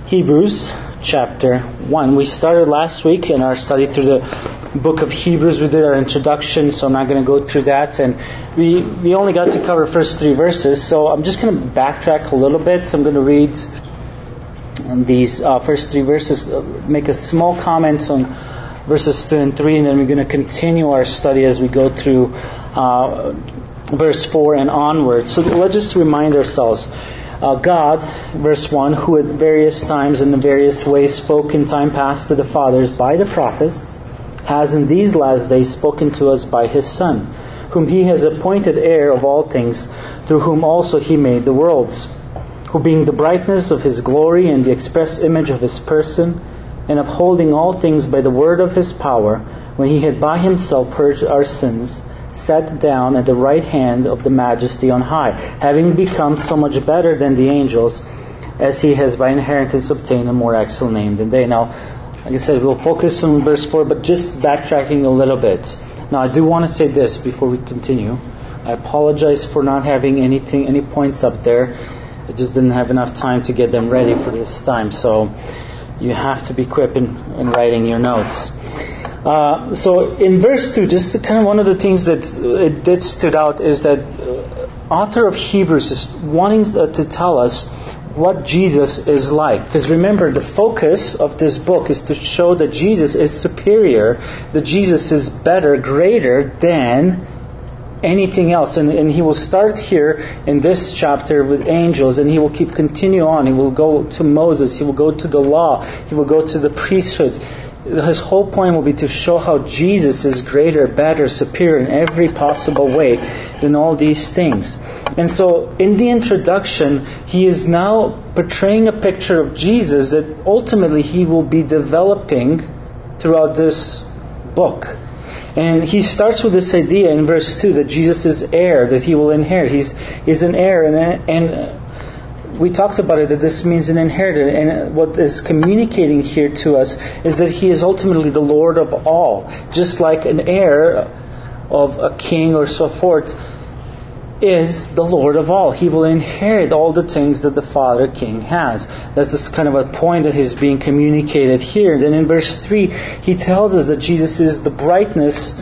Hebrews chapter 1. We started last week in our study through the book of Hebrews. We did our introduction, so I'm not going to go through that. And we only got to cover the first 3 verses, so I'm just going to backtrack a little bit. I'm going to read these first 3 verses, make a small comments on verses 2 and 3, and then we're going to continue our study as we go through verse 4 and onward. So let's just remind ourselves. God, verse 1, who at various times and in various ways spoke in time past to the fathers by the prophets, has in these last days spoken to us by His Son, whom He has appointed heir of all things, through whom also He made the worlds, who being the brightness of His glory and the express image of His person, and upholding all things by the word of His power, when He had by Himself purged our sins, sat down at the right hand of the Majesty on high, having become so much better than the angels, as He has by inheritance obtained a more excellent name than they. Now, like I said, we'll focus on verse 4, but just backtracking a little bit. Now, I do want to say this before we continue. I apologize for not having any points up there. I just didn't have enough time to get them ready for this time, so you have to be quick in writing your notes. So in verse 2, just kind of one of the things that stood out is that author of Hebrews is wanting to tell us what Jesus is like. Because remember, the focus of this book is to show that Jesus is superior, that Jesus is better, greater than anything else. And he will start here in this chapter with angels, and he will continue on. He will go to Moses, he will go to the law, he will go to the priesthood. His whole point will be to show how Jesus is greater, better, superior in every possible way than all these things. And so in the introduction, he is now portraying a picture of Jesus that ultimately he will be developing throughout this book. And he starts with this idea in verse 2 that Jesus is heir, that he will inherit. He's an heir, and we talked about it, that this means an inheritor. And what is communicating here to us is that he is ultimately the Lord of all. Just like an heir of a king or so forth is the Lord of all. He will inherit all the things that the Father King has. That's this kind of a point that is being communicated here. Then in verse 3, he tells us that Jesus is the brightness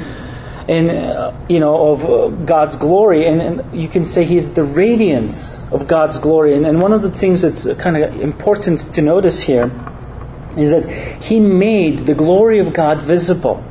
of God's glory, and you can say He's the radiance of God's glory. And one of the things that's kind of important to notice here is that He made the glory of God visible.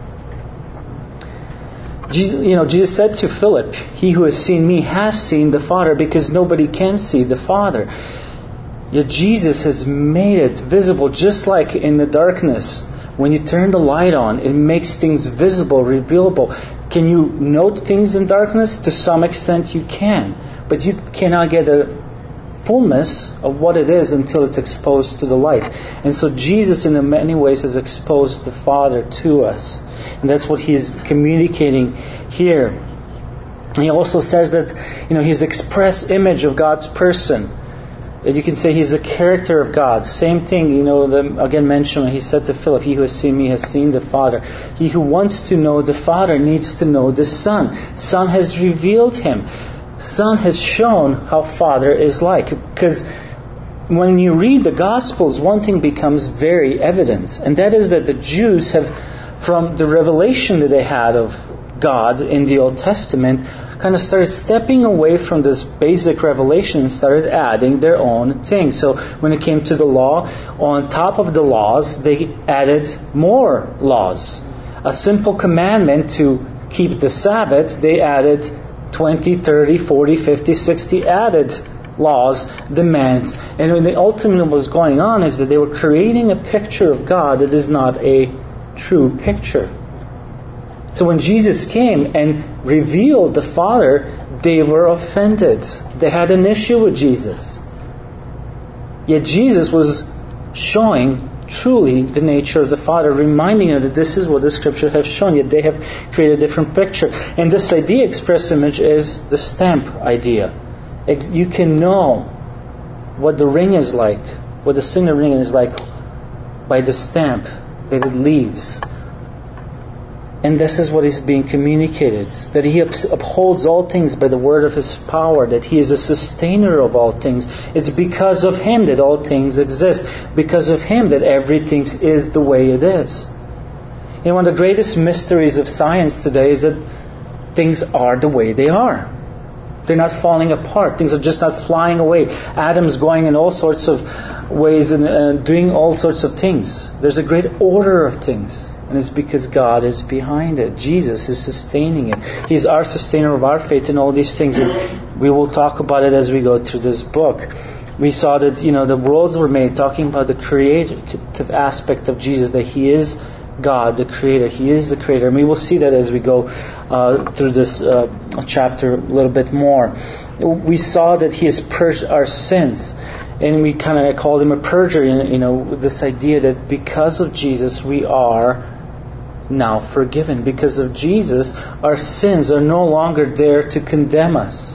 Jesus said to Philip, "He who has seen me has seen the Father," because nobody can see the Father. Yet Jesus has made it visible, just like in the darkness. When you turn the light on, it makes things visible, revealable. Can you note things in darkness? To some extent you can. But you cannot get the fullness of what it is until it's exposed to the light. And so Jesus in many ways has exposed the Father to us. And that's what He's communicating here. He also says that He's express image of God's person. You can say He's the character of God. Same thing, again mentioned when He said to Philip, "He who has seen me has seen the Father." He who wants to know the Father needs to know the Son. Son has revealed Him. Son has shown how Father is like. Because when you read the Gospels, one thing becomes very evident. And that is that the Jews have, from the revelation that they had of God in the Old Testament, kind of started stepping away from this basic revelation and started adding their own things. So when it came to the law, on top of the laws, they added more laws. A simple commandment to keep the Sabbath, they added 20, 30, 40, 50, 60 added laws, demands. And when ultimately what was going on is that they were creating a picture of God that is not a true picture. So when Jesus came and revealed the Father, they were offended. They had an issue with Jesus. Yet Jesus was showing truly the nature of the Father, reminding them that this is what the Scripture has shown, yet they have created a different picture. And this idea, express image, is the stamp idea. You can know what the ring is like, what the signet ring is like, by the stamp that it leaves. And this is what is being communicated, that He upholds all things by the word of His power, that He is a sustainer of all things. It's because of Him that all things exist. Because of Him that everything is the way it is. And one of the greatest mysteries of science today is that things are the way they are. They're not falling apart. Things are just not flying away. Atoms going in all sorts of ways and doing all sorts of things. There's a great order of things. And it's because God is behind it. Jesus is sustaining it. He's our sustainer of our faith in all these things. And we will talk about it as we go through this book. We saw that, the worlds were made, talking about the creative aspect of Jesus, that He is God, the Creator. He is the Creator. And we will see that as we go through this chapter a little bit more. We saw that He has purged our sins. And we kind of called Him a purger, with this idea that because of Jesus we are now forgiven. Because of Jesus, our sins are no longer there to condemn us.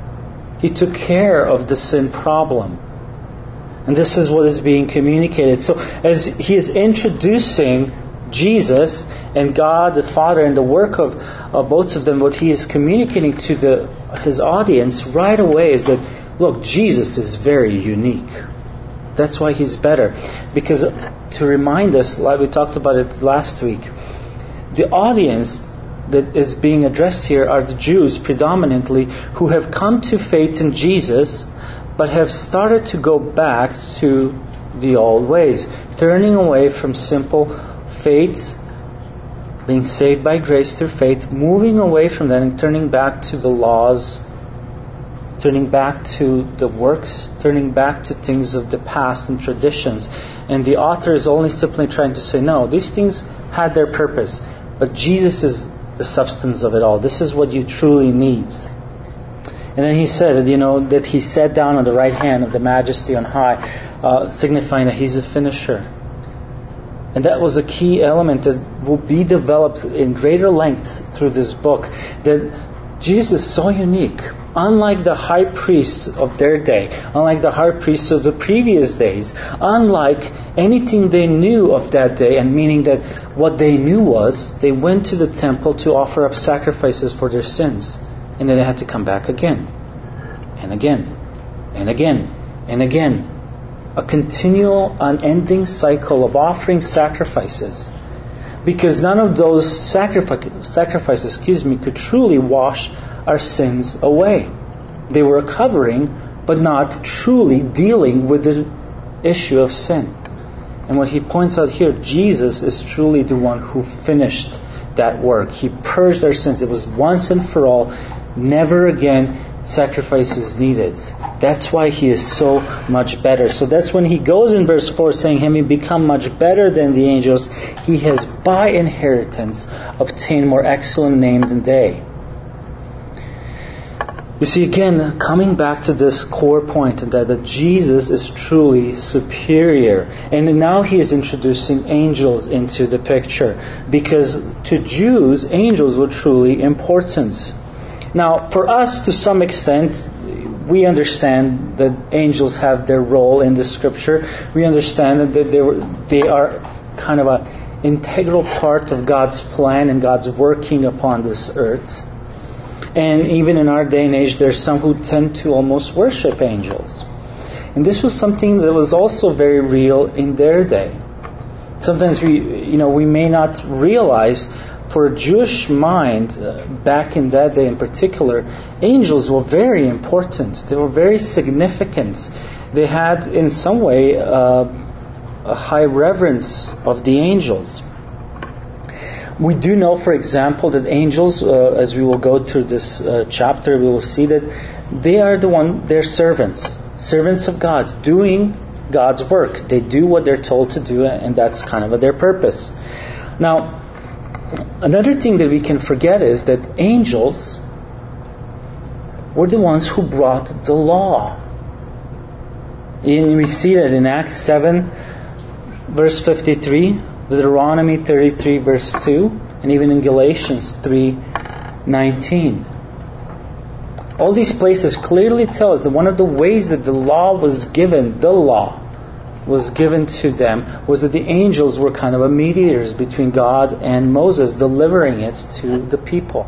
He took care of the sin problem. And this is what is being communicated. So as He is introducing Jesus and God the Father and the work of both of them, what He is communicating to His audience right away is that, look, Jesus is very unique. That's why He's better. Because to remind us, like we talked about it last week, the audience that is being addressed here are the Jews predominantly, who have come to faith in Jesus but have started to go back to the old ways, turning away from simple faith, being saved by grace through faith, moving away from that and turning back to the laws, turning back to the works, turning back to things of the past and traditions. And the author is only simply trying to say, no, these things had their purpose, but Jesus is the substance of it all. This is what you truly need. And then he said, that He sat down on the right hand of the Majesty on high, signifying that He's a finisher. And that was a key element that will be developed in greater length through this book. That Jesus is so unique. Unlike the high priests of their day, unlike the high priests of the previous days, unlike anything they knew of that day, and meaning that what they knew was they went to the temple to offer up sacrifices for their sins. And then they had to come back again, and again, and again, and again. A continual, unending cycle of offering sacrifices. Because none of those sacrifices could truly wash our sins away. They were a covering, but not truly dealing with the issue of sin. And what he points out here, Jesus is truly the one who finished that work. He purged our sins. It was once and for all, never again sacrifices needed. That's why He is so much better. So that's when he goes in verse 4 saying, having become much better than the angels, He has by inheritance obtained more excellent name than they. You see, again, coming back to this core point, that Jesus is truly superior. And now He is introducing angels into the picture. Because to Jews, angels were truly important. Now, for us, to some extent, we understand that angels have their role in the Scripture. We understand that they are kind of an integral part of God's plan and God's working upon this earth. And even in our day and age, there's some who tend to almost worship angels. And this was something that was also very real in their day. Sometimes we may not realize, for a Jewish mind, back in that day in particular, angels were very important. They were very significant. They had, in some way, a high reverence of the angels. We do know, for example, that angels, as we will go through this chapter, we will see that they're servants of God, doing God's work. They do what they're told to do, and that's kind of their purpose. Now, another thing that we can forget is that angels were the ones who brought the law. And we see that in Acts 7, verse 53, Deuteronomy 33, verse 2, and even in Galatians 3:19. All these places clearly tell us that one of the ways that the law was given, the law, was given to them was that the angels were kind of mediators between God and Moses, delivering it to the people.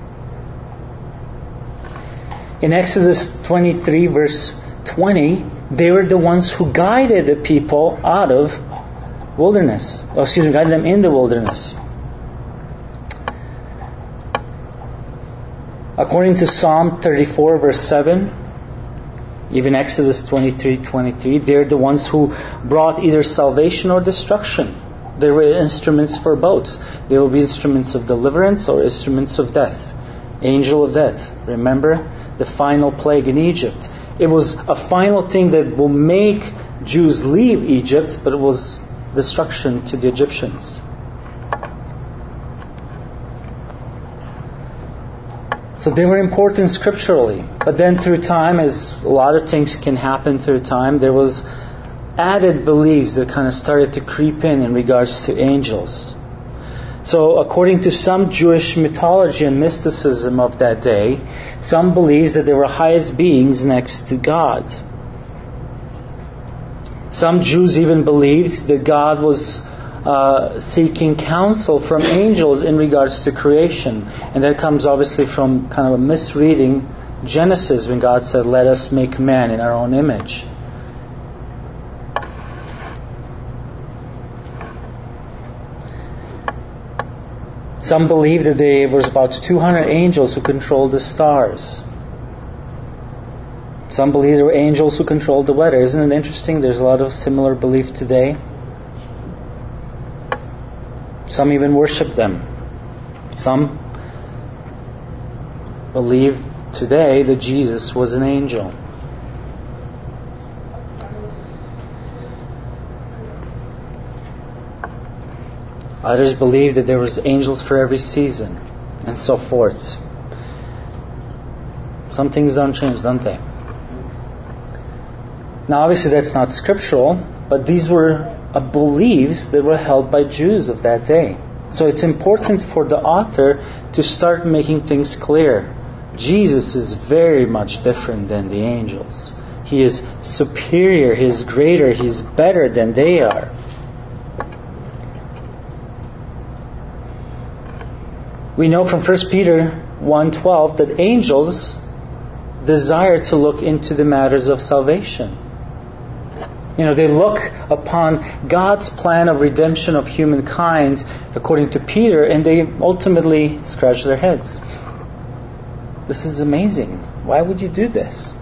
In Exodus 23 verse 20, they were the ones who guided the people out of wilderness. Guided them in the wilderness. According to Psalm 34 verse 7, even Exodus 23:23, they're the ones who brought either salvation or destruction. They were instruments for both. They will be instruments of deliverance or instruments of death. Angel of death. Remember the final plague in Egypt. It was a final thing that will make Jews leave Egypt, but it was destruction to the Egyptians. So they were important scripturally. But then through time, as a lot of things can happen through time, there was added beliefs that kind of started to creep in regards to angels. So according to some Jewish mythology and mysticism of that day, some believes that they were highest beings next to God. Some Jews even believed that God was seeking counsel from angels in regards to creation. And that comes obviously from kind of a misreading Genesis when God said, "Let us make man in our own image." Some believe that there was about 200 angels who controlled the stars. Some believe there were angels who controlled the weather. Isn't it interesting? There's a lot of similar belief today. Some even worship them. Some believe today that Jesus was an angel. Others believe that there was angels for every season, and so forth. Some things don't change, don't they? Now obviously that's not scriptural, but these were beliefs that were held by Jews of that day. So it's important for the author to start making things clear. Jesus is very much different than the angels. He is superior, He is greater, He is better than they are. We know from 1 Peter 1:12 that angels desire to look into the matters of salvation. They look upon God's plan of redemption of humankind, according to Peter, and they ultimately scratch their heads. This is amazing. Why would you do this?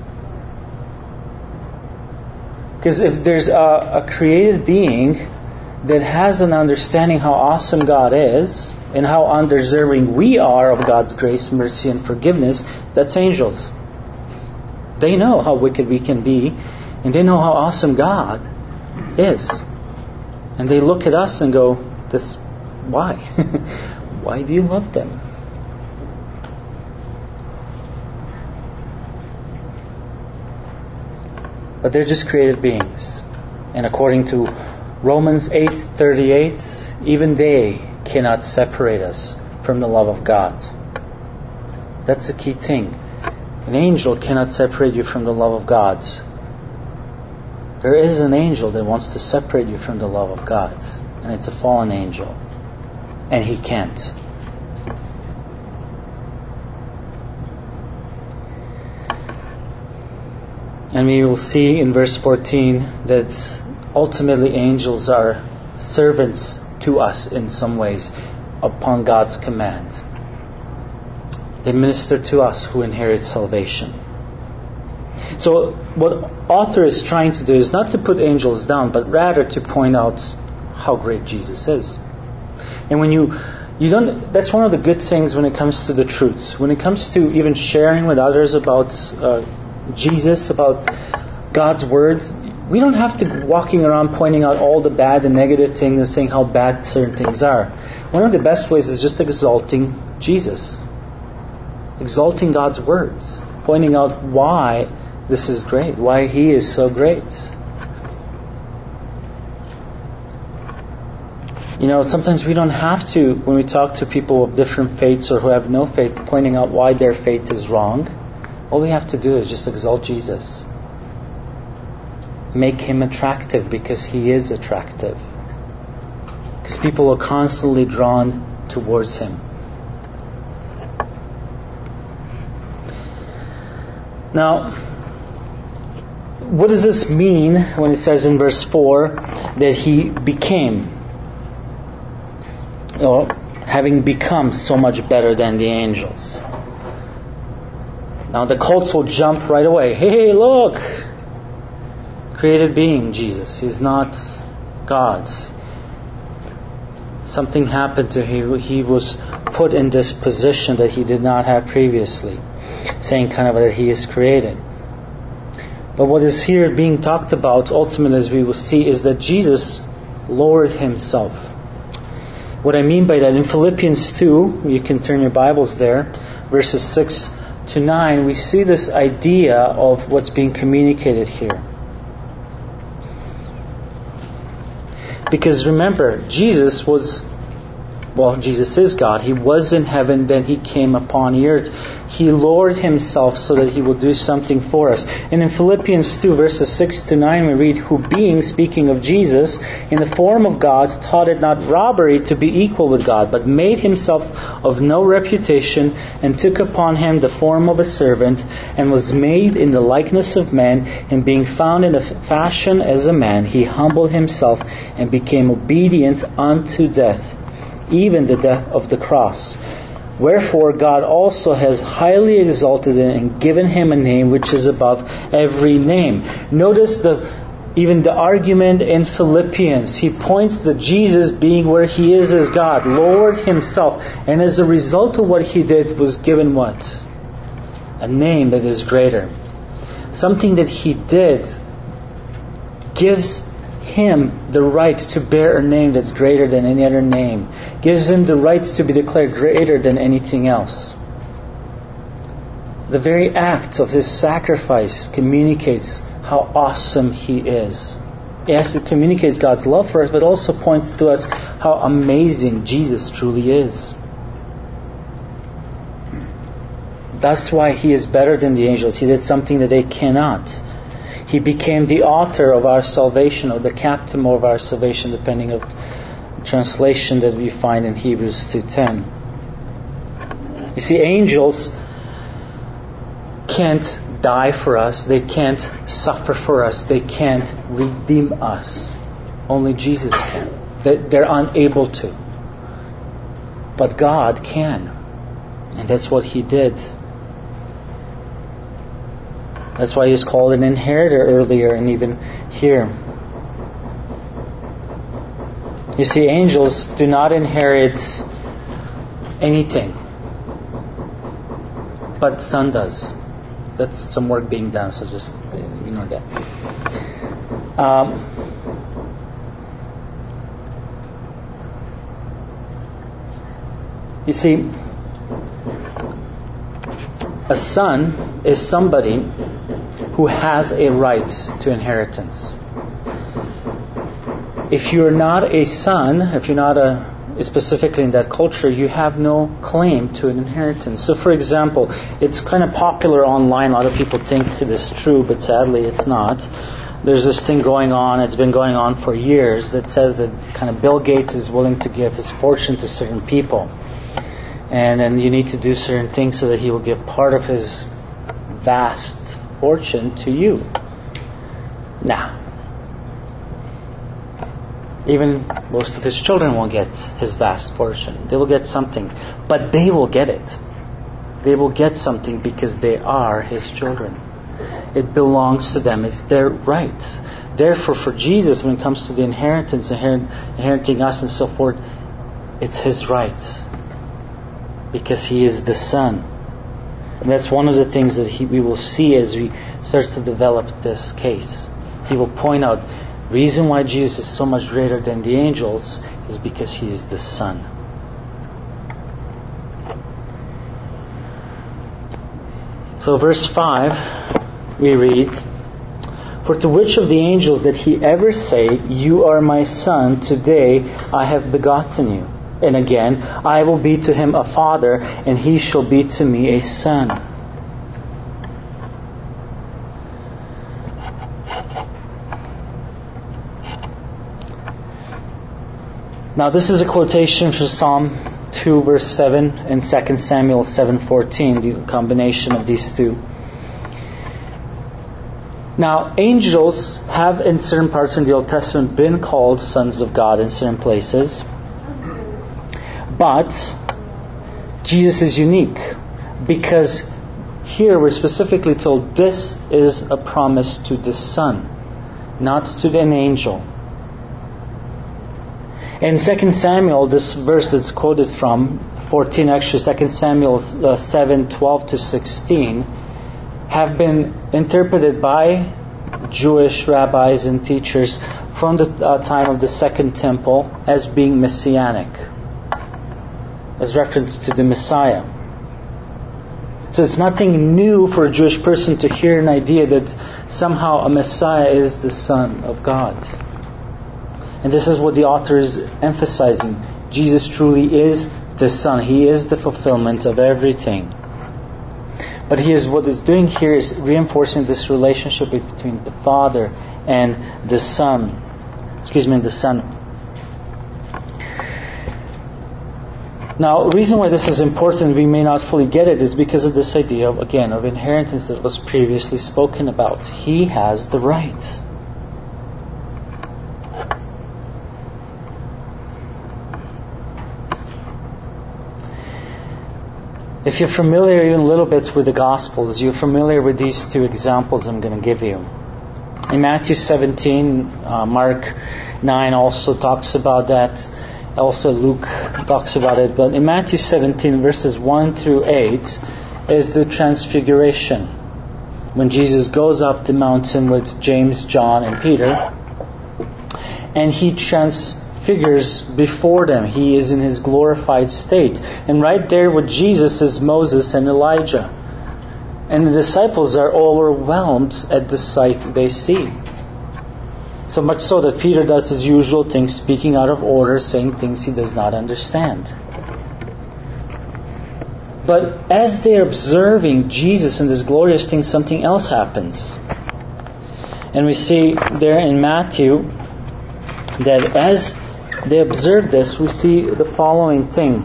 Because if there's a created being that has an understanding how awesome God is, and how undeserving we are of God's grace, mercy, and forgiveness, that's angels. They know how wicked we can be, and they know how awesome God is. And they look at us and go, why? Why do you love them? But they're just created beings. And according to Romans 8:38, even they cannot separate us from the love of God. That's the key thing. An angel cannot separate you from the love of God. There is an angel that wants to separate you from the love of God, and it's a fallen angel, and he can't. And we will see in verse 14 that ultimately angels are servants to us in some ways upon God's command. They minister to us who inherit salvation. So what author is trying to do is not to put angels down, but rather to point out how great Jesus is. And when you don't, that's one of the good things when it comes to the truth. When it comes to even sharing with others about Jesus, about God's Word, we don't have to be walking around pointing out all the bad and negative things and saying how bad certain things are. One of the best ways is just exalting Jesus. Exalting God's words. Pointing out why this is great. Why He is so great. Sometimes we don't have to, when we talk to people of different faiths or who have no faith, pointing out why their faith is wrong. All we have to do is just exalt Jesus. make Him attractive because He is attractive. Because people are constantly drawn towards Him. Now, what does this mean when it says in verse 4 that He became, or having become so much better than the angels? Now the cults will jump right away. Hey, look! Created being, Jesus. He's not God. Something happened to him. He was put in this position that He did not have previously. Saying kind of that He is created. But what is here being talked about, ultimately, as we will see, is that Jesus lowered Himself. What I mean by that, in Philippians 2, you can turn your Bibles there, verses 6 to 9, we see this idea of what's being communicated here. Because remember, Jesus is God. He was in heaven, then He came upon the earth. He lowered Himself so that He will do something for us. And in Philippians 2, verses 6 to 9, we read, who being, speaking of Jesus, in the form of God, thought it not robbery to be equal with God, but made Himself of no reputation, and took upon Him the form of a servant, and was made in the likeness of men, and being found in a fashion as a man, He humbled Himself, and became obedient unto death, even the death of the cross. Wherefore God also has highly exalted Him and given Him a name which is above every name. Notice even the argument in Philippians. He points to Jesus being where He is as God, lowered Himself, and as a result of what He did was given what? A name that is greater. Something that He did gives Him the right to bear a name that's greater than any other name. Gives Him the right to be declared greater than anything else. The very act of His sacrifice communicates how awesome He is. Yes, it communicates God's love for us, but also points to us how amazing Jesus truly is. That's why He is better than the angels. He did something that they cannot. He became the author of our salvation, or the captain of our salvation, depending on the translation that we find in Hebrews 2:10. You see, angels can't die for us. They can't suffer for us. They can't redeem us. Only Jesus can. They're unable to. But God can. And that's what He did. That's why He's called an inheritor earlier and even here. You see, angels do not inherit anything. But the Son does. That's some work being done, so just ignore that. You see, a son is somebody who has a right to inheritance. If you're not a son, if you're not specifically in that culture, you have no claim to an inheritance. So for example, it's kind of popular online. A lot of people think it is true, but sadly it's not. There's this thing going on, it's been going on for years, that says that kind of Bill Gates is willing to give his fortune to certain people. And then you need to do certain things so that he will give part of his vast fortune to you. Nah. Even most of his children won't get his vast fortune. They will get something. But they will get it. They will get something because they are his children. It belongs to them. It's their right. Therefore, for Jesus, when it comes to the inheritance, inheriting us and so forth, it's his right. Because he is the Son. And that's one of the things that we will see as we start to develop this case. He will point out, reason why Jesus is so much greater than the angels is because he is the Son. So verse 5, we read, for to which of the angels did he ever say, you are my Son, today I have begotten you? And again, I will be to him a father, and he shall be to me a son. Now this is a quotation from Psalm 2 verse 7 and 2 Samuel 7:14, the combination of these two. Now, angels have in certain parts in the Old Testament been called sons of God in certain places. But Jesus is unique because here we're specifically told this is a promise to the Son, not to an angel. In 2 Samuel, this verse that's quoted from, 14 actually, 2 Samuel 7:12 to 16, have been interpreted by Jewish rabbis and teachers from the time of the Second Temple as being messianic, as reference to the Messiah. So it's nothing new for a Jewish person to hear an idea that somehow a Messiah is the Son of God. And this is what the author is emphasizing. Jesus truly is the Son. He is the fulfillment of everything. But what it's doing here is reinforcing this relationship between the Father and the Son. The Son. Now, the reason why this is important, we may not fully get it, is because of this idea of inheritance that was previously spoken about. He has the right. If you're familiar even a little bit with the Gospels, you're familiar with these two examples I'm going to give you. In Matthew 17, Mark 9 also talks about that. Also Luke talks about it. But in Matthew 17, verses 1 through 8, is the transfiguration. When Jesus goes up the mountain with James, John, and Peter, and He transfigures before them. He is in His glorified state. And right there with Jesus is Moses and Elijah. And the disciples are overwhelmed at the sight they see. So much so that Peter does his usual thing, speaking out of order, saying things he does not understand. But as they are observing Jesus and this glorious thing, something else happens. And we see there in Matthew that as they observe this, we see the following thing.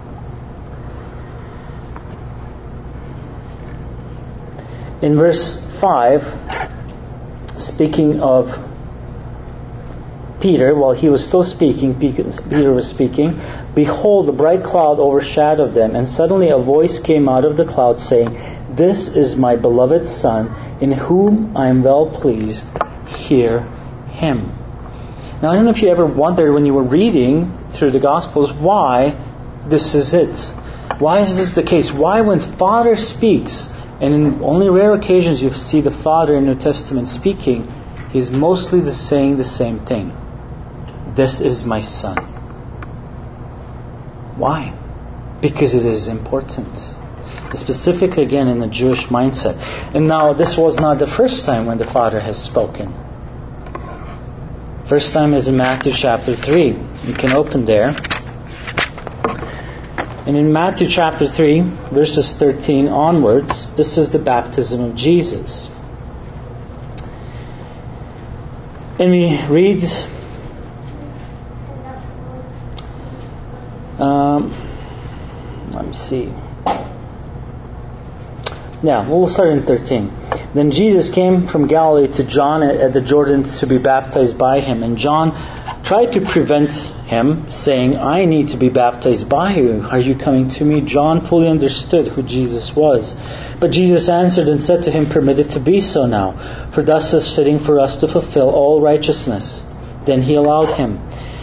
In verse 5, speaking of Peter, while he was still speaking, Peter was speaking, behold, a bright cloud overshadowed them, and suddenly a voice came out of the cloud saying, "This is my beloved Son, in whom I am well pleased. Hear Him." Now, I don't know if you ever wondered when you were reading through the Gospels why this is it. Why is this the case? Why when Father speaks, and in only rare occasions you see the Father in the New Testament speaking, He's mostly saying the same thing. This is my Son. Why? Because it is important. Specifically again in the Jewish mindset. And now this was not the first time when the Father has spoken. First time is in Matthew chapter 3. You can open there. And in Matthew chapter 3, verses 13 onwards, this is the baptism of Jesus. And we read, let me see. Yeah, we'll start in 13. Then Jesus came from Galilee to John at the Jordan to be baptized by him. And John tried to prevent him, saying, "I need to be baptized by you. Are you coming to me?" John fully understood who Jesus was. But Jesus answered and said to him, "Permit it to be so now, for thus is fitting for us to fulfill all righteousness." Then he allowed him.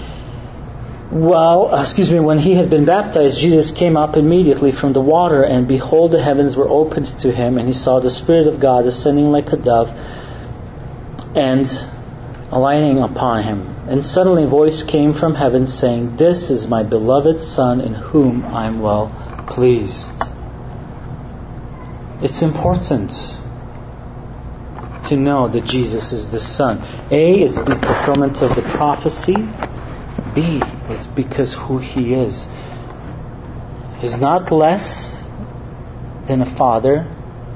When he had been baptized, Jesus came up immediately from the water, and behold, the heavens were opened to him, and he saw the Spirit of God ascending like a dove and alighting upon him. And suddenly a voice came from heaven saying, "This is my beloved Son, in whom I am well pleased." It's important to know that Jesus is the Son. A, it's the fulfillment of the prophecy. B, it's because who He is. He's not less than a Father.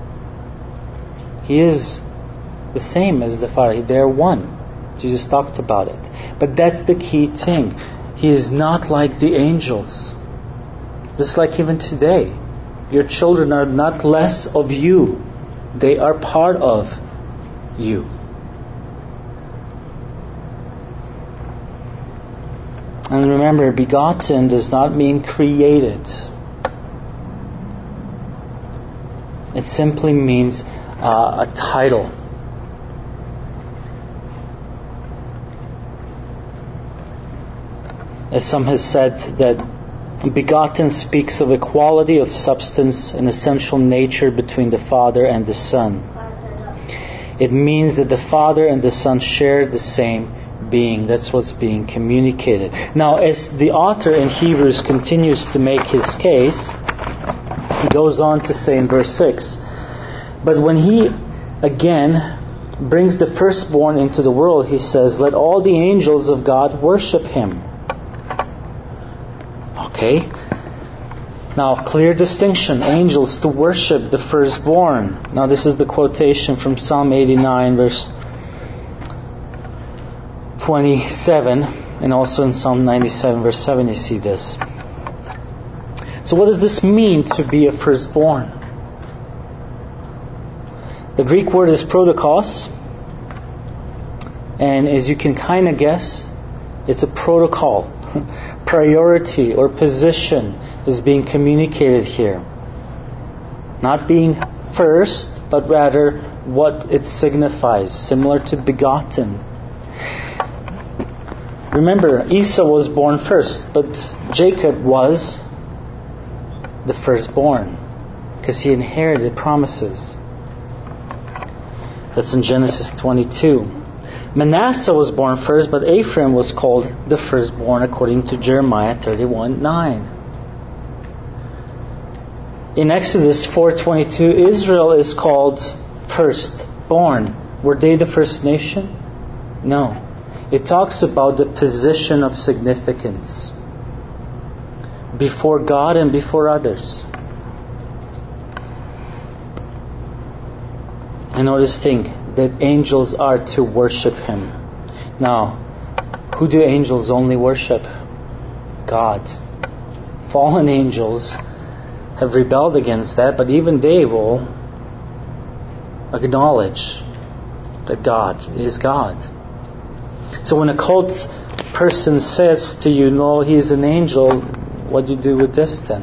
He is the same as the Father. They're one. Jesus talked about it. But that's the key thing. He is not like the angels. Just like even today, your children are not less of you. They are part of you. And remember, begotten does not mean created. It simply means a title. As some has said, that begotten speaks of equality of substance and essential nature between the Father and the Son. It means that the Father and the Son share the same being. That's what's being communicated. Now, as the author in Hebrews continues to make his case, he goes on to say in verse 6, but when he again brings the firstborn into the world, he says, let all the angels of God worship him. Okay? Now, clear distinction. Angels to worship the firstborn. Now, this is the quotation from Psalm 89, verse 27, and also in Psalm 97, verse 7, you see this. So what does this mean to be a firstborn? The Greek word is protokos, and as you can kind of guess, it's a protocol. Priority or position is being communicated here. Not being first, but rather what it signifies, similar to begotten. Remember, Esau was born first, but Jacob was the firstborn because he inherited promises. That's in Genesis 22. Manasseh was born first, but Ephraim was called the firstborn according to Jeremiah 31:9. In Exodus 4:22, Israel is called firstborn. Were they the first nation? No. It talks about the position of significance before God and before others. And notice thing, that angels are to worship Him. Now, who do angels only worship? God. Fallen angels have rebelled against that, but even they will acknowledge that God is God. So when a cult person says to you, no, he is an angel, what do you do with this then?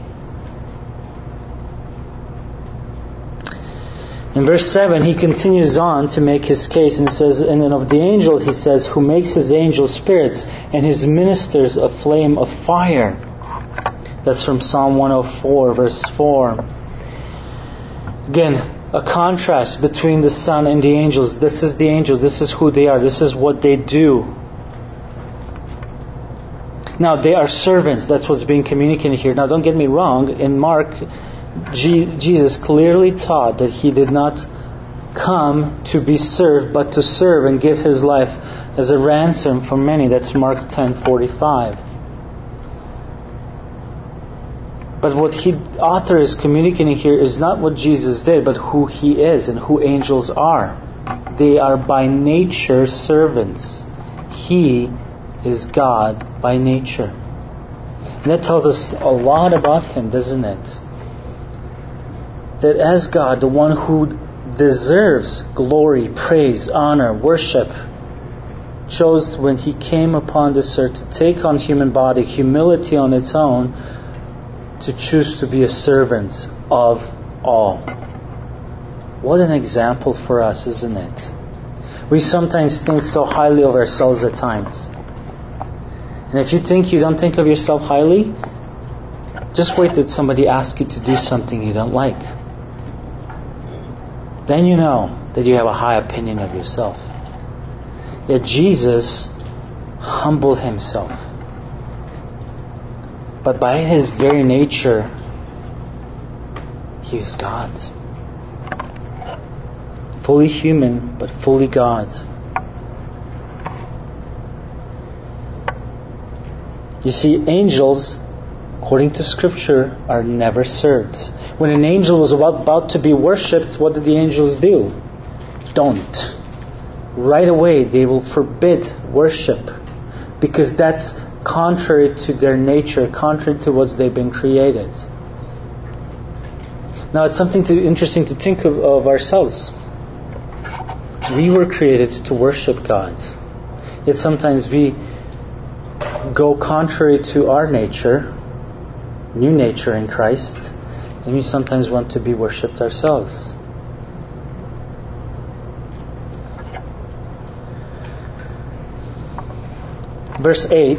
In verse 7, he continues on to make his case and says, and then of the angel, he says, who makes his angels spirits and his ministers a flame of fire. That's from Psalm 104, verse 4. Again, a contrast between the Son and the angels. This is the angels. This is who they are. This is what they do. Now, they are servants. That's what's being communicated here. Now, don't get me wrong. In Mark, Jesus clearly taught that He did not come to be served, but to serve and give His life as a ransom for many. That's Mark 10:45. But what the author is communicating here is not what Jesus did, but who He is and who angels are. They are by nature servants. He is God by nature. And that tells us a lot about Him, doesn't it? That as God, the one who deserves glory, praise, honor, worship, chose when He came upon this earth to take on human body, humility on its own, to choose to be a servant of all. What an example for us, isn't it? We sometimes think so highly of ourselves at times. And if you think you don't think of yourself highly, just wait till somebody asks you to do something you don't like. Then you know that you have a high opinion of yourself. Yet Jesus humbled Himself. But by His very nature, He is God. Fully human, but fully God. You see, angels, according to Scripture, are never served. When an angel was about to be worshipped, what did the angels do? Don't. Right away, they will forbid worship. Because that's contrary to their nature, contrary to what they've been created. Now, it's something interesting to think of ourselves. We were created to worship God. Yet sometimes we go contrary to our nature, new nature in Christ, and we sometimes want to be worshipped ourselves. Verse 8,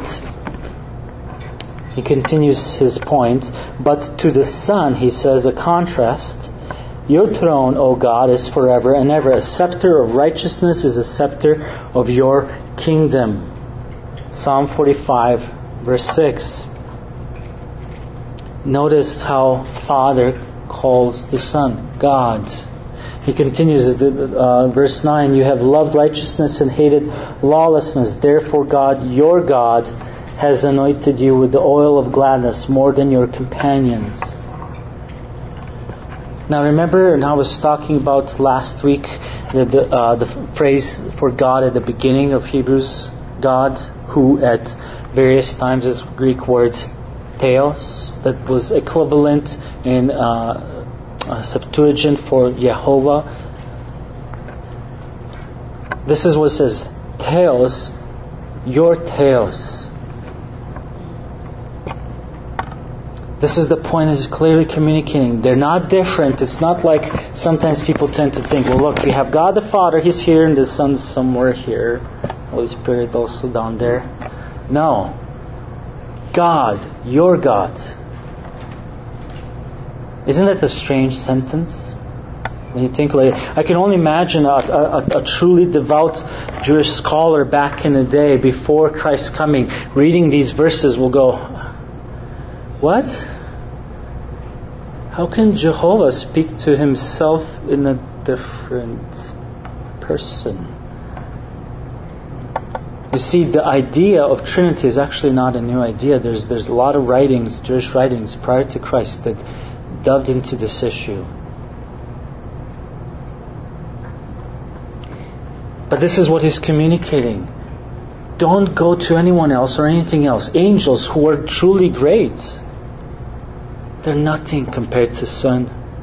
he continues his point, but to the Son, he says, a contrast, your throne, O God, is forever and ever. A scepter of righteousness is a scepter of your kingdom. Psalm 45, verse 6. Notice how Father calls the Son God. He continues, verse 9, you have loved righteousness and hated lawlessness. Therefore God, your God, has anointed you with the oil of gladness more than your companions. Now remember, and I was talking about last week, the phrase for God at the beginning of Hebrews, God, who at various times is Greek word theos, that was equivalent in Septuagint for Jehovah. This is what it says, theos, your theos. This is the point, is clearly communicating. They're not different. It's not like sometimes people tend to think, well, look, we have God the Father, He's here, and the Son's somewhere here. Holy Spirit also down there. No. God, your God. Isn't that a strange sentence? When you think about it, I can only imagine a truly devout Jewish scholar back in the day, before Christ's coming, reading these verses will go, what? How can Jehovah speak to Himself in a different person? You see, the idea of Trinity is actually not a new idea. There's a lot of writings, Jewish writings prior to Christ, that delved into this issue. But this is what He's communicating. Don't go to anyone else or anything else. Angels who are truly great, they're nothing compared to Son.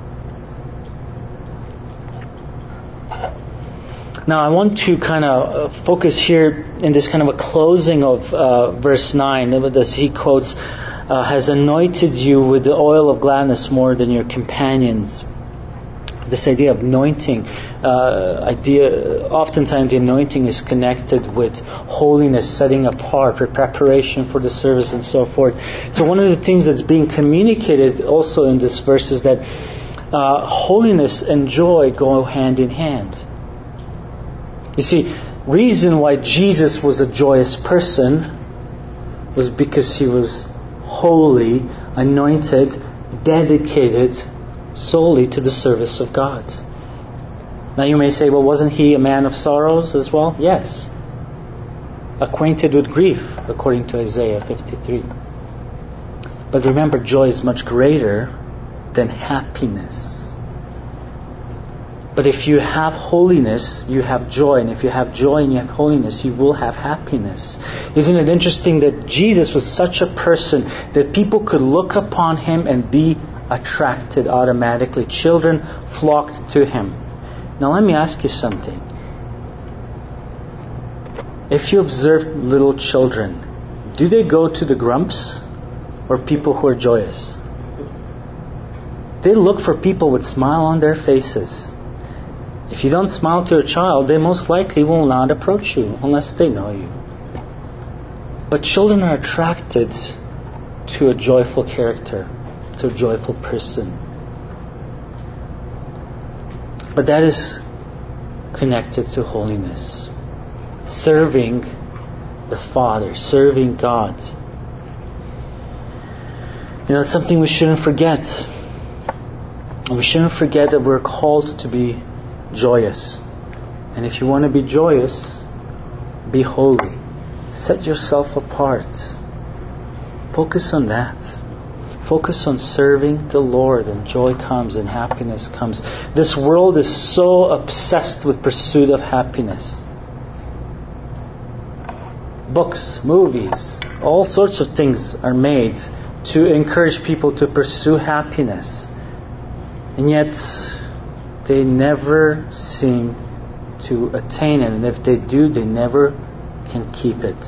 Now I want to kind of focus here in this kind of a closing of verse 9, as he quotes, has anointed you with the oil of gladness more than your companions. This idea of anointing, oftentimes the anointing is connected with holiness, setting apart, or preparation for the service and so forth. So one of the things that's being communicated also in this verse is that holiness and joy go hand in hand. You see, reason why Jesus was a joyous person was because He was holy, anointed, dedicated solely to the service of God. Now you may say, well, wasn't He a man of sorrows as well? Yes. Acquainted with grief, according to Isaiah 53. But remember, joy is much greater than happiness. But if you have holiness, you have joy. And if you have joy and you have holiness, you will have happiness. Isn't it interesting that Jesus was such a person that people could look upon Him and be attracted automatically? Children flocked to Him. Now let me ask you something. If you observe little children, do they go to the grumps or people who are joyous? They look for people with smile on their faces. If you don't smile to a child, they most likely will not approach you unless they know you. But children are attracted to a joyful character, to a joyful person. But that is connected to holiness. Serving the Father, serving God. You know, it's something we shouldn't forget. And we shouldn't forget that we're called to be joyous. And if you want to be joyous, be holy. Set yourself apart. Focus on that. Focus on serving the Lord, and joy comes and happiness comes. This world is so obsessed with pursuit of happiness. Books, movies, all sorts of things are made to encourage people to pursue happiness. And yet, they never seem to attain it. And if they do, they never can keep it.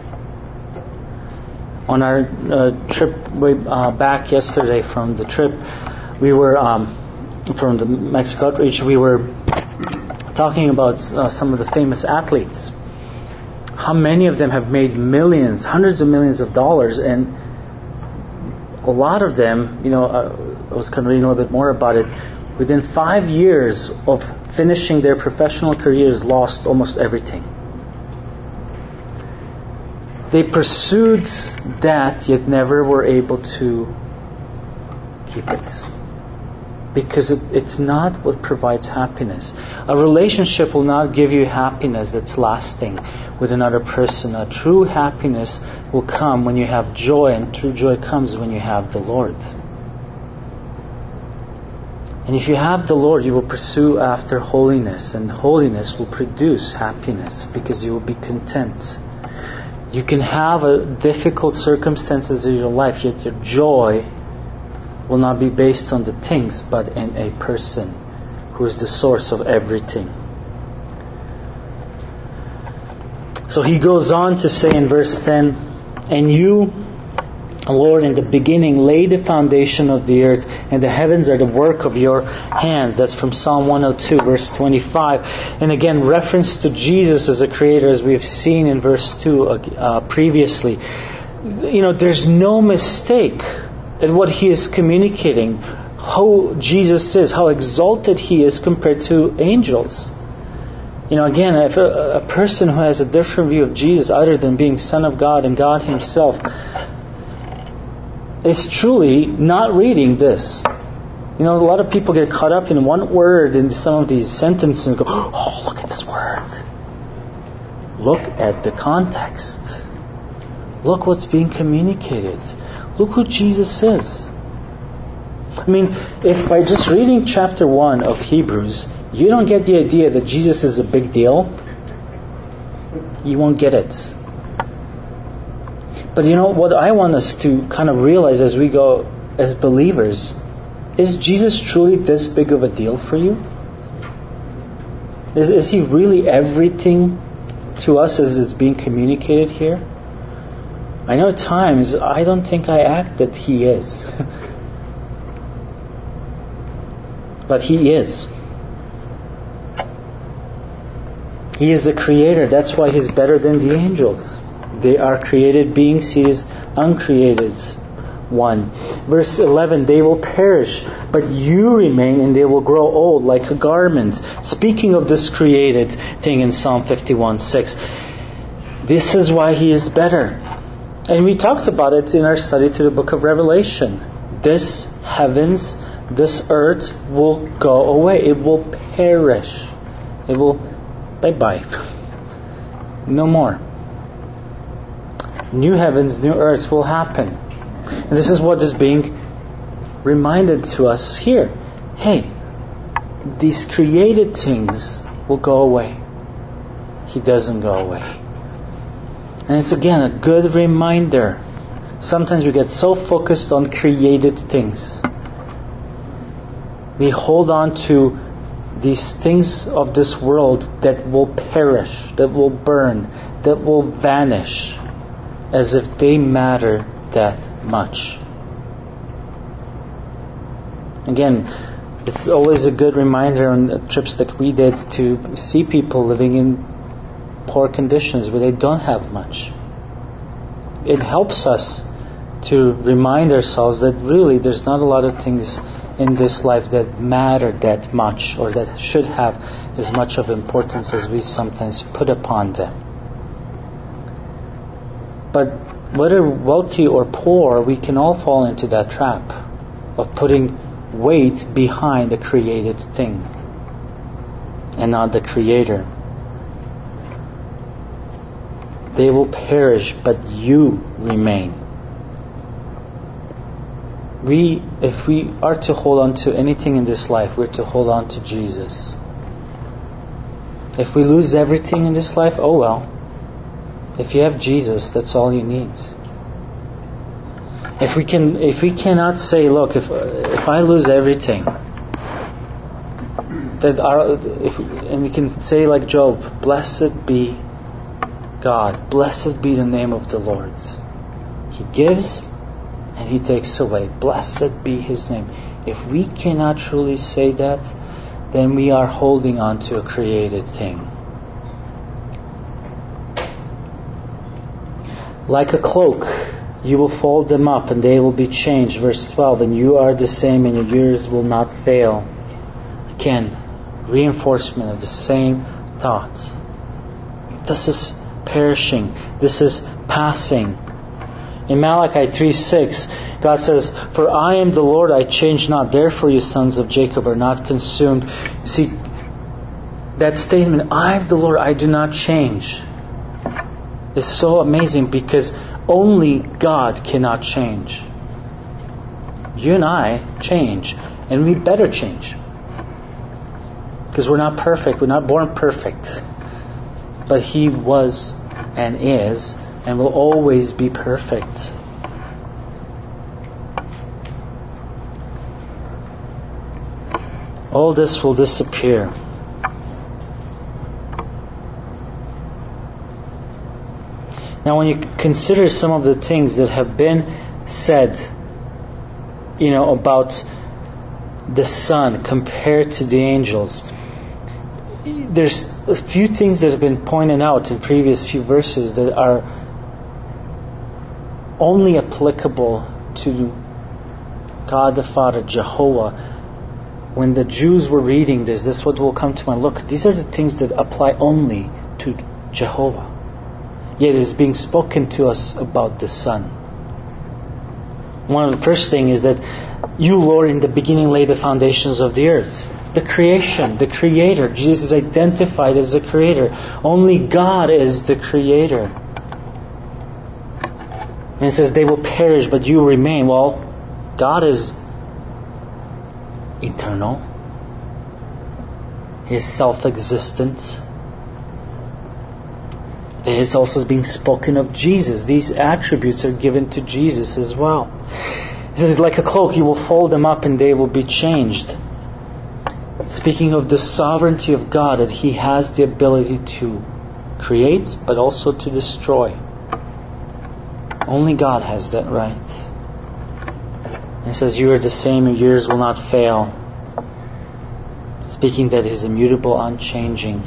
On our trip way back yesterday from the trip, we were from the Mexico outreach, we were talking about some of the famous athletes. How many of them have made millions, hundreds of millions of dollars, and a lot of them, I was kind of reading a little bit more about it, within 5 years of finishing their professional careers, lost almost everything. They pursued that, yet never were able to keep it. Because it's not what provides happiness. A relationship will not give you happiness that's lasting with another person. A true happiness will come when you have joy, and true joy comes when you have the Lord. And if you have the Lord, you will pursue after holiness, and holiness will produce happiness because you will be content. You can have difficult circumstances in your life, yet your joy will not be based on the things, but in a person who is the source of everything. So he goes on to say in verse 10, "And you, Lord, in the beginning laid the foundation of the earth, and the heavens are the work of your hands." That's from Psalm 102, verse 25. And again, reference to Jesus as a creator, as we've seen in verse 2 previously. There's no mistake at what he is communicating, how Jesus is, how exalted he is compared to angels. Again, if a person who has a different view of Jesus other than being Son of God and God himself is truly not reading this. A lot of people get caught up in one word in some of these sentences and go, "Oh, look at this word." Look at the context. Look what's being communicated. Look who Jesus is. If by just reading chapter 1 of Hebrews, you don't get the idea that Jesus is a big deal, you won't get it. But what I want us to kind of realize as we go as believers, is Jesus truly this big of a deal for you? Is he really everything to us as it's being communicated here? I know at times I don't think I act that he is. But he is. He is the creator. That's why he's better than the angels. They are created beings. He is uncreated one. Verse 11, "They will perish, but you remain, and they will grow old like a garment." Speaking of this created thing in Psalm 51:6. This is why he is better. And we talked about it in our study to the book of Revelation. This heavens, this earth will go away. It will perish. It will bye-bye. No more. New heavens, new earths will happen. And this is what is being reminded to us here. Hey, these created things will go away. He doesn't go away. And it's again a good reminder. Sometimes we get so focused on created things. We hold on to these things of this world that will perish, that will burn, that will vanish, as if they matter that much. Again, it's always a good reminder on the trips that we did to see people living in poor conditions where they don't have much. It helps us to remind ourselves that really there's not a lot of things in this life that matter that much, or that should have as much of importance as we sometimes put upon them. But whether wealthy or poor, we can all fall into that trap of putting weight behind the created thing and not the Creator. They will perish, but you remain. If we are to hold on to anything in this life, we're to hold on to Jesus. If we lose everything in this life, oh well. If you have Jesus, that's all you need. If we cannot say, look, if I lose everything, and we can say like Job, blessed be God, blessed be the name of the Lord. He gives and He takes away. Blessed be His name. If we cannot truly say that, then we are holding on to a created thing. Like a cloak, you will fold them up and they will be changed. Verse 12, and you are the same and your years will not fail. Again, reinforcement of the same thought. This is perishing. This is passing. In Malachi 3:6, God says, for I am the Lord, I change not. Therefore you sons of Jacob are not consumed. You see, that statement, I am the Lord, I do not change, is so amazing because only God cannot change. You and I change, and we better change. Because we're not perfect, we're not born perfect. But He was and is and will always be perfect. All this will disappear. Now when you consider some of the things that have been said, about the Son compared to the angels, there's a few things that have been pointed out in previous few verses that are only applicable to God the Father, Jehovah. When the Jews were reading this is what will come to mind. Look, these are the things that apply only to Jehovah. Yet it is being spoken to us about the Son. One of the first things is that you, Lord, in the beginning laid the foundations of the earth. The creation, the Creator. Jesus is identified as the Creator. Only God is the Creator. And it says they will perish, but you remain. Well, God is eternal. He is self-existent. It is also being spoken of Jesus. These attributes are given to Jesus as well. It says, like a cloak, you will fold them up and they will be changed. Speaking of the sovereignty of God, that He has the ability to create, but also to destroy. Only God has that right. And it says, you are the same, your years will not fail. Speaking that He is immutable, unchanging.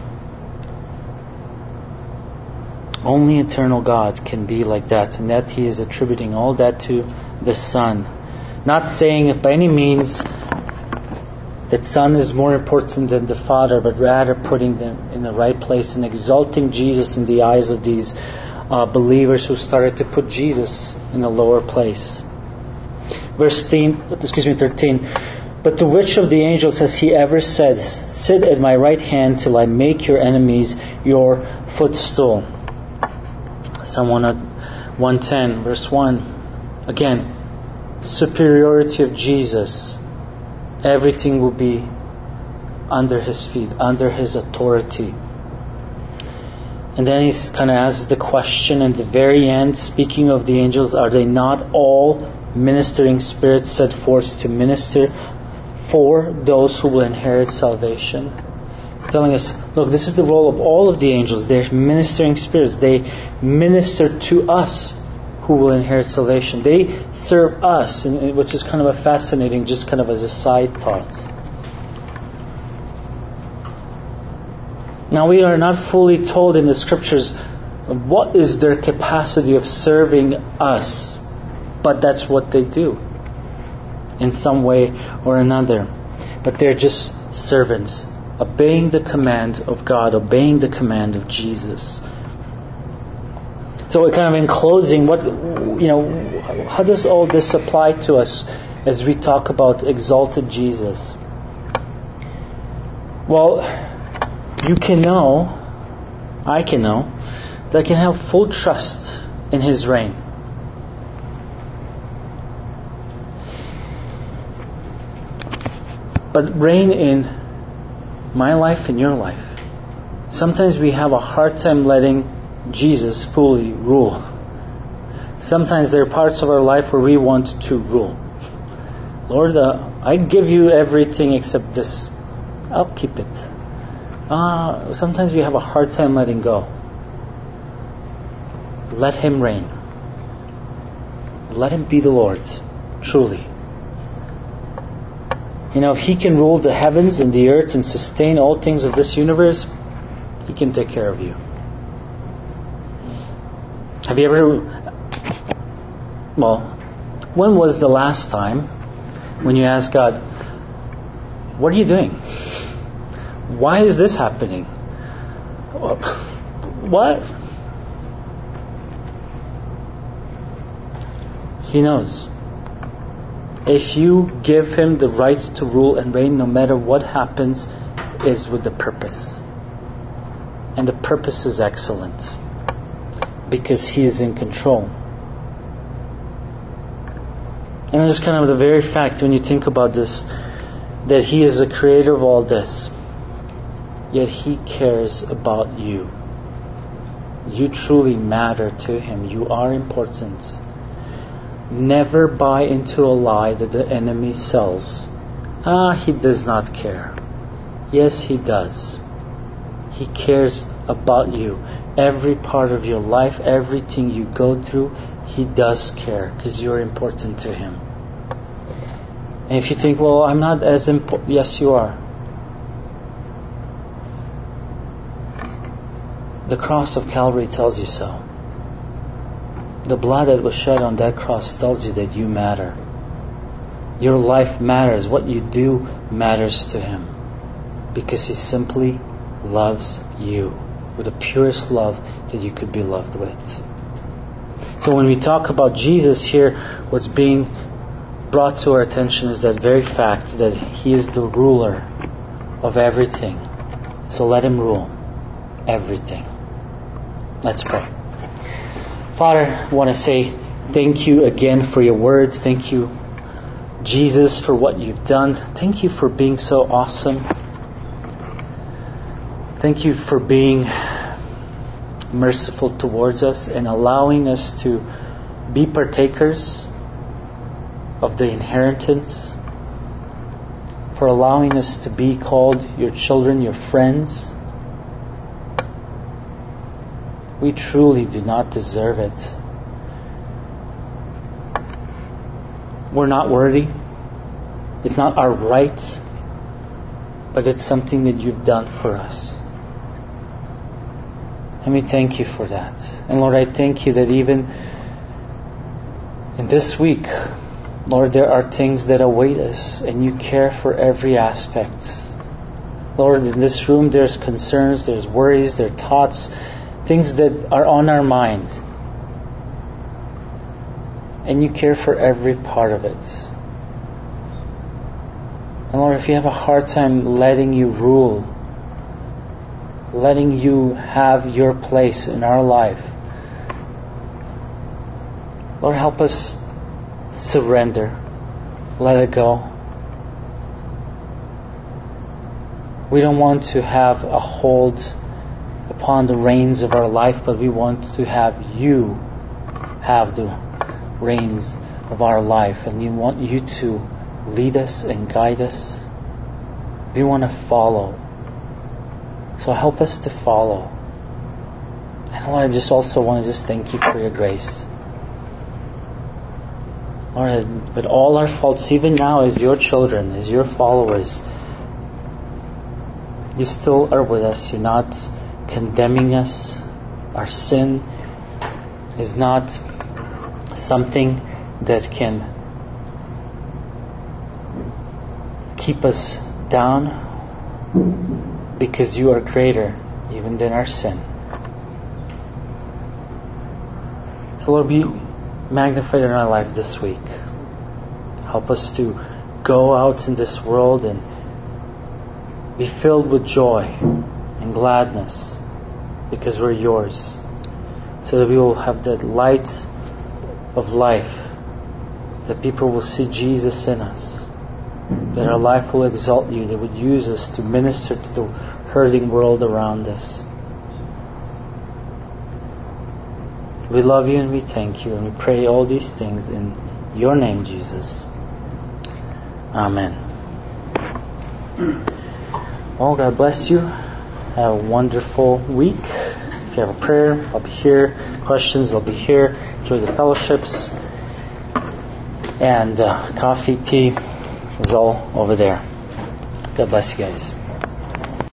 Only eternal God can be like that, and that He is attributing all that to the Son. Not saying it by any means that Son is more important than the Father, but rather putting them in the right place and exalting Jesus in the eyes of these believers who started to put Jesus in a lower place. Verse 13. But to which of the angels has He ever said, sit at my right hand till I make your enemies your footstool? Psalm 110, verse 1. Again, superiority of Jesus. Everything will be under His feet, under His authority. And then He kind of asks the question at the very end, speaking of the angels, are they not all ministering spirits set forth to minister for those who will inherit salvation? Telling us, look, this is the role of all of the angels. They're ministering spirits. They minister to us who will inherit salvation. They serve us, which is kind of a fascinating, just kind of as a side thought. Now we are not fully told in the Scriptures what is their capacity of serving us, but that's what they do in some way or another. But they're just servants, obeying the command of God, obeying the command of Jesus. So kind of in closing, how does all this apply to us as we talk about exalted Jesus? Well, you can know, I can know, that I can have full trust in His reign. But reign in my life and your life. Sometimes we have a hard time letting Jesus fully rule. Sometimes there are parts of our life where we want to rule. Lord, I give you everything except this. I'll keep it. Sometimes we have a hard time letting go. Let Him reign. Let Him be the Lord, truly. If He can rule the heavens and the earth and sustain all things of this universe, He can take care of you. Have you ever... when was the last time when you asked God, what are you doing? Why is this happening? What? He knows. If you give Him the right to rule and reign, no matter what happens, is with the purpose. And the purpose is excellent. Because He is in control. And it's kind of the very fact, when you think about this, that He is the creator of all this. Yet He cares about you. You truly matter to Him. You are important. Never buy into a lie that the enemy sells. He does not care. Yes, He does. He cares about you. Every part of your life, everything you go through, He does care because you're important to Him. And if you think, I'm not as important. Yes, you are. The cross of Calvary tells you so. The blood that was shed on that cross tells you that you matter. Your life matters. What you do matters to Him. Because He simply loves you with the purest love that you could be loved with. So when we talk about Jesus here, what's being brought to our attention is that very fact that He is the ruler of everything. So let Him rule everything. Let's pray. Father, I want to say thank you again for your words. Thank you, Jesus, for what you've done. Thank you for being so awesome. Thank you for being merciful towards us and allowing us to be partakers of the inheritance. For allowing us to be called your children, your friends. We truly do not deserve it. We're not worthy. It's not our right, but it's something that you've done for us. And we thank you for that. And Lord, I thank you that even in this week, Lord, there are things that await us, and you care for every aspect. Lord, in this room there's concerns, there's worries, there are thoughts, things that are on our mind. And you care for every part of it. And Lord, if you have a hard time letting you rule, letting you have your place in our life, Lord, help us surrender. Let it go. We don't want to have a hold upon the reins of our life, but we want to have you have the reins of our life, and we want you to lead us and guide us. We want to follow. So help us to follow. And Lord, I just also want to thank you for your grace. Lord, with all our faults, even now as your children, as your followers, you still are with us. You're not condemning us. Our sin is not something that can keep us down, because you are greater even than our sin. So Lord, be magnified in our life this week. Help us to go out in this world and be filled with joy and gladness because we're yours, so that we will have that light of life, that people will see Jesus in us, that our life will exalt you, that would use us to minister to the hurting world around us. We love you and we thank you, and we pray all these things in your name, Jesus. Amen. Well, God bless you. Have a wonderful week. If you have a prayer, I'll be here. Questions, I'll be here. Enjoy the fellowships. And coffee, tea is all over there. God bless you guys.